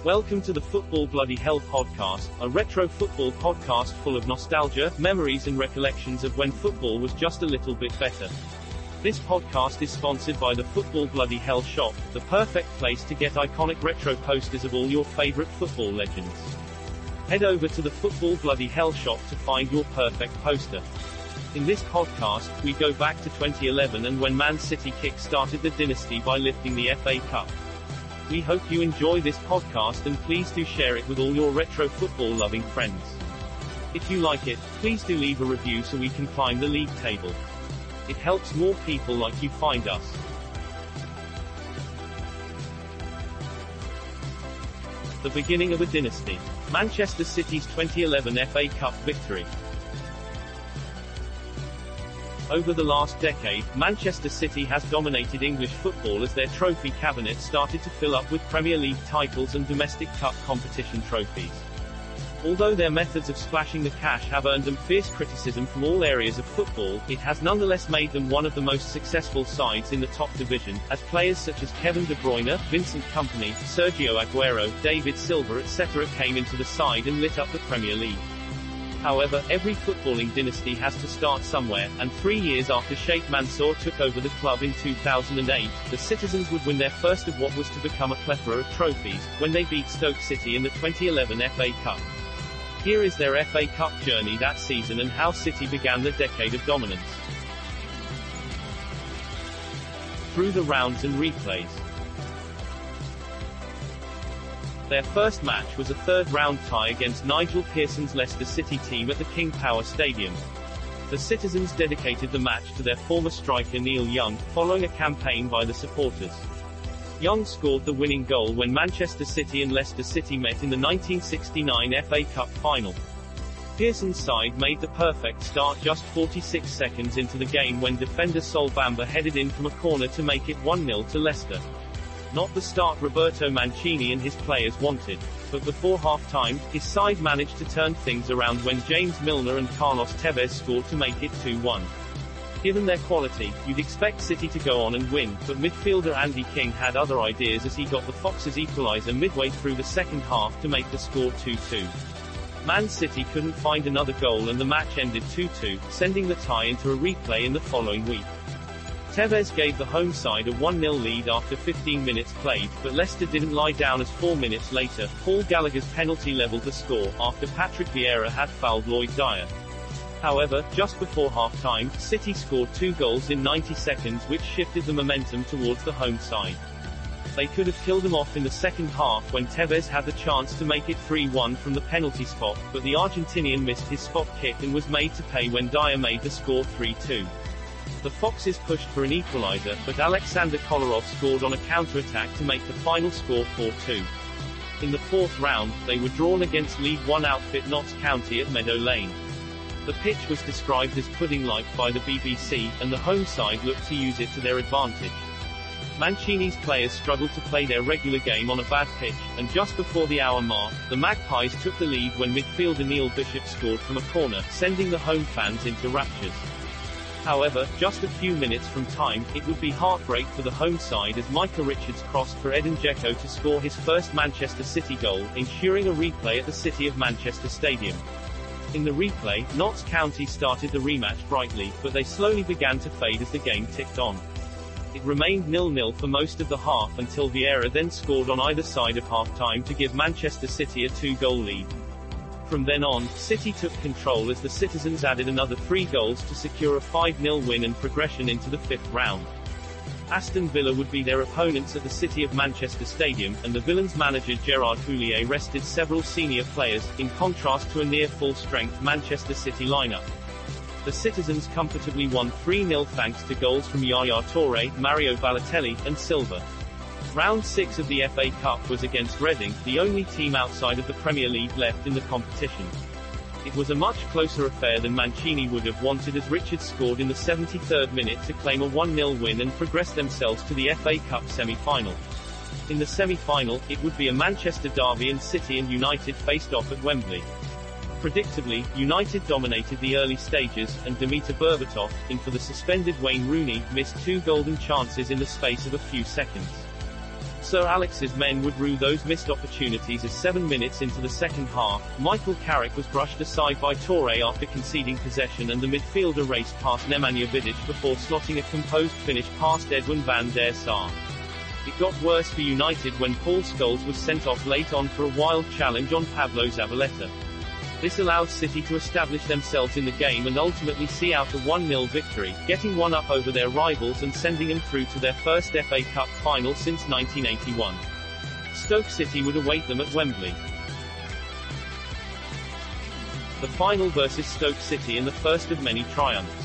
Welcome to the Football Bloody Hell podcast, a retro football podcast full of nostalgia, memories and recollections of when football was just a little bit better. This podcast is sponsored by the Football Bloody Hell shop, the perfect place to get iconic retro posters of all your favorite football legends. Head over to the Football Bloody Hell shop to find your perfect poster. In this podcast, we go back to 2011 and when Man City kick-started the dynasty by lifting the FA Cup. We hope you enjoy this podcast and please do share it with all your retro football loving friends. If you like it, please do leave a review so we can climb the league table. It helps more people like you find us. The beginning of a dynasty. Manchester City's 2011 FA Cup victory. Over the last decade, Manchester City has dominated English football as their trophy cabinet started to fill up with Premier League titles and domestic cup competition trophies. Although their methods of splashing the cash have earned them fierce criticism from all areas of football, it has nonetheless made them one of the most successful sides in the top division, as players such as Kevin De Bruyne, Vincent Kompany, Sergio Aguero, David Silva etc. came into the side and lit up the Premier League. However, every footballing dynasty has to start somewhere, and 3 years after Sheikh Mansour took over the club in 2008, the Citizens would win their first of what was to become a plethora of trophies, when they beat Stoke City in the 2011 FA Cup. Here is their FA Cup journey that season and how City began the decade of dominance. Through the rounds and replays. Their first match was a third-round tie against Nigel Pearson's Leicester City team at the King Power Stadium. The Citizens dedicated the match to their former striker Neil Young, following a campaign by the supporters. Young scored the winning goal when Manchester City and Leicester City met in the 1969 FA Cup final. Pearson's side made the perfect start just 46 seconds into the game when defender Sol Bamba headed in from a corner to make it 1-0 to Leicester. Not the start Roberto Mancini and his players wanted, but before half-time, his side managed to turn things around when James Milner and Carlos Tevez scored to make it 2-1. Given their quality, you'd expect City to go on and win, but midfielder Andy King had other ideas as he got the Foxes' equaliser midway through the second half to make the score 2-2. Man City couldn't find another goal and the match ended 2-2, sending the tie into a replay in the following week. Tevez gave the home side a 1-0 lead after 15 minutes played, but Leicester didn't lie down as 4 minutes later, Paul Gallagher's penalty levelled the score, after Patrick Vieira had fouled Lloyd Dyer. However, just before half-time, City scored 2 goals in 90 seconds which shifted the momentum towards the home side. They could have killed them off in the second half when Tevez had the chance to make it 3-1 from the penalty spot, but the Argentinian missed his spot kick and was made to pay when Dyer made the score 3-2. The Foxes pushed for an equaliser, but Alexander Kolarov scored on a counter-attack to make the final score 4-2. In the fourth round, they were drawn against League One outfit Notts County at Meadow Lane. The pitch was described as pudding-like by the BBC, and the home side looked to use it to their advantage. Mancini's players struggled to play their regular game on a bad pitch, and just before the hour mark, the Magpies took the lead when midfielder Neil Bishop scored from a corner, sending the home fans into raptures. However, just a few minutes from time, it would be heartbreak for the home side as Micah Richards crossed for Edin Dzeko to score his first Manchester City goal, ensuring a replay at the City of Manchester Stadium. In the replay, Notts County started the rematch brightly, but they slowly began to fade as the game ticked on. It remained 0-0 for most of the half until Vieira then scored on either side of half-time to give Manchester City a 2-goal lead. From then on, City took control as the Citizens added another 3 goals to secure a 5-0 win and progression into the fifth round. Aston Villa would be their opponents at the City of Manchester Stadium, and the Villains manager Gerard Houllier rested several senior players, in contrast to a near full-strength Manchester City lineup. The Citizens comfortably won 3-0 thanks to goals from Yaya Toure, Mario Balotelli, and Silva. Round 6 of the FA Cup was against Reading, the only team outside of the Premier League left in the competition. It was a much closer affair than Mancini would have wanted as Richards scored in the 73rd minute to claim a 1-0 win and progress themselves to the FA Cup semi-final. In the semi-final, it would be a Manchester derby and City and United faced off at Wembley. Predictably, United dominated the early stages, and Dimitar Berbatov, in for the suspended Wayne Rooney, missed 2 golden chances in the space of a few seconds. Sir Alex's men would rue those missed opportunities as 7 minutes into the second half, Michael Carrick was brushed aside by Toure after conceding possession and the midfielder raced past Nemanja Vidic before slotting a composed finish past Edwin van der Sar. It got worse for United when Paul Scholes was sent off late on for a wild challenge on Pablo Zabaleta. This allowed City to establish themselves in the game and ultimately see out a 1-0 victory, getting one up over their rivals and sending them through to their first FA Cup final since 1981. Stoke City would await them at Wembley. The final versus Stoke City in the first of many triumphs.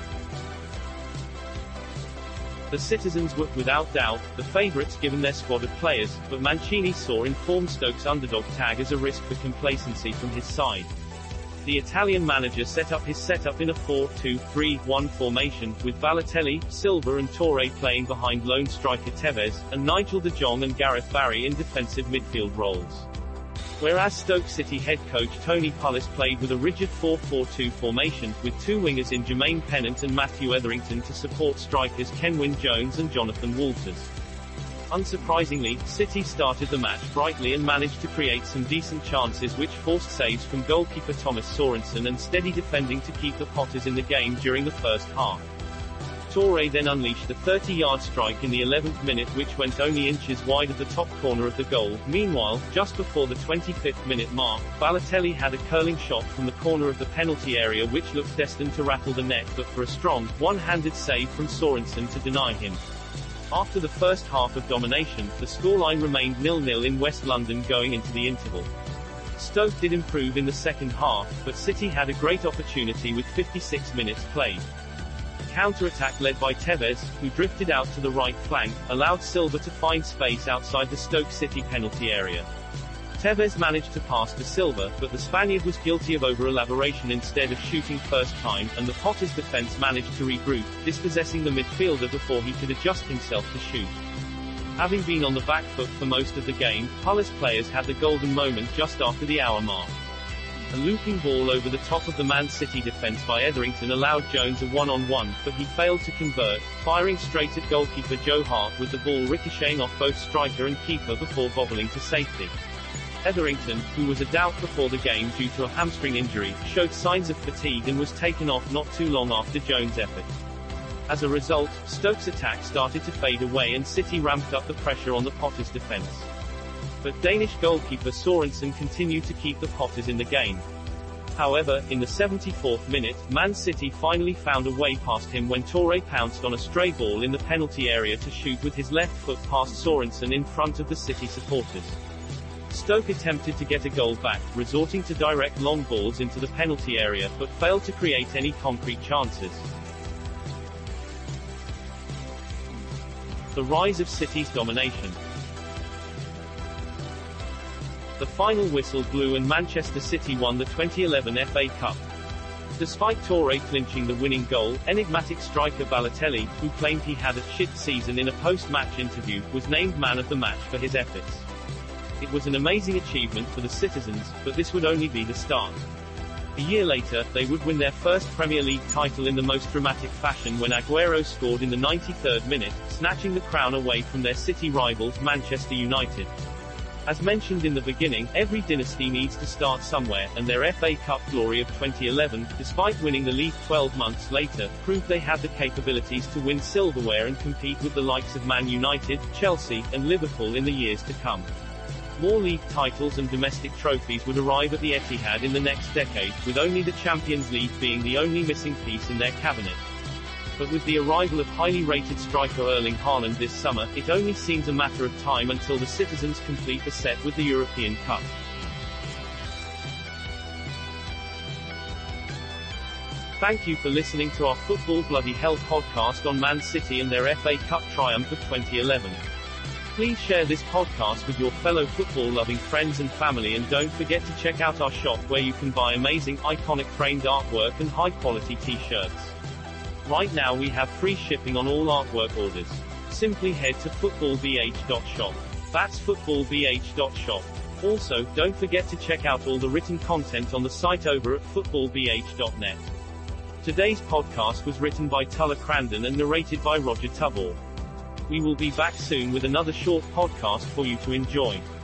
The Citizens were, without doubt, the favourites given their squad of players, but Mancini saw informed Stoke's underdog tag as a risk for complacency from his side. The Italian manager set up his setup in a 4-2-3-1 formation, with Balotelli, Silva and Toure playing behind lone striker Tevez, and Nigel de Jong and Gareth Barry in defensive midfield roles. Whereas Stoke City head coach Tony Pulis played with a rigid 4-4-2 formation, with two wingers in Jermaine Pennant and Matthew Etherington to support strikers Kenwyne Jones and Jonathan Walters. Unsurprisingly, City started the match brightly and managed to create some decent chances which forced saves from goalkeeper Thomas Sorensen and steady defending to keep the Potters in the game during the first half. Toure then unleashed a 30-yard strike in the 11th minute which went only inches wide of the top corner of the goal. Meanwhile, just before the 25th minute mark, Balotelli had a curling shot from the corner of the penalty area which looked destined to rattle the net but for a strong, one-handed save from Sorensen to deny him. After the first half of domination, the scoreline remained 0-0 in West London going into the interval. Stoke did improve in the second half, but City had a great opportunity with 56 minutes played. Counter-attack led by Tevez, who drifted out to the right flank, allowed Silva to find space outside the Stoke City penalty area. Tevez managed to pass to Silva, but the Spaniard was guilty of over-elaboration instead of shooting first time, and the Potters' defense managed to regroup, dispossessing the midfielder before he could adjust himself to shoot. Having been on the back foot for most of the game, Pulis players had the golden moment just after the hour mark. A looping ball over the top of the Man City defense by Etherington allowed Jones a one-on-one, but he failed to convert, firing straight at goalkeeper Joe Hart with the ball ricocheting off both striker and keeper before bobbling to safety. Etherington, who was a doubt before the game due to a hamstring injury, showed signs of fatigue and was taken off not too long after Jones' effort. As a result, Stoke's attack started to fade away and City ramped up the pressure on the Potters' defense. But Danish goalkeeper Sorensen continued to keep the Potters in the game. However, in the 74th minute, Man City finally found a way past him when Toure pounced on a stray ball in the penalty area to shoot with his left foot past Sorensen in front of the City supporters. Stoke attempted to get a goal back, resorting to direct long balls into the penalty area, but failed to create any concrete chances. The rise of City's domination. The final whistle blew and Manchester City won the 2011 FA Cup. Despite Toure clinching the winning goal, enigmatic striker Balotelli, who claimed he had a shit season in a post-match interview, was named man of the match for his efforts. It was an amazing achievement for the Citizens, but this would only be the start. A year later, they would win their first Premier League title in the most dramatic fashion when Aguero scored in the 93rd minute, snatching the crown away from their City rivals Manchester United. As mentioned in the beginning, every dynasty needs to start somewhere, and their FA Cup glory of 2011, despite winning the league 12 months later, proved they had the capabilities to win silverware and compete with the likes of Man United, Chelsea, and Liverpool in the years to come. More league titles and domestic trophies would arrive at the Etihad in the next decade, with only the Champions League being the only missing piece in their cabinet. But with the arrival of highly rated striker Erling Haaland this summer, it only seems a matter of time until the Citizens complete the set with the European Cup. Thank you for listening to our Football Bloody Hell podcast on Man City and their FA Cup triumph of 2011. Please share this podcast with your fellow football-loving friends and family, and don't forget to check out our shop where you can buy amazing, iconic framed artwork and high-quality t-shirts. Right now we have free shipping on all artwork orders. Simply head to footballbh.shop. That's footballbh.shop. Also, don't forget to check out all the written content on the site over at footballbh.net. Today's podcast was written by Tulla Crandon and narrated by Roger Tuball. We will be back soon with another short podcast for you to enjoy.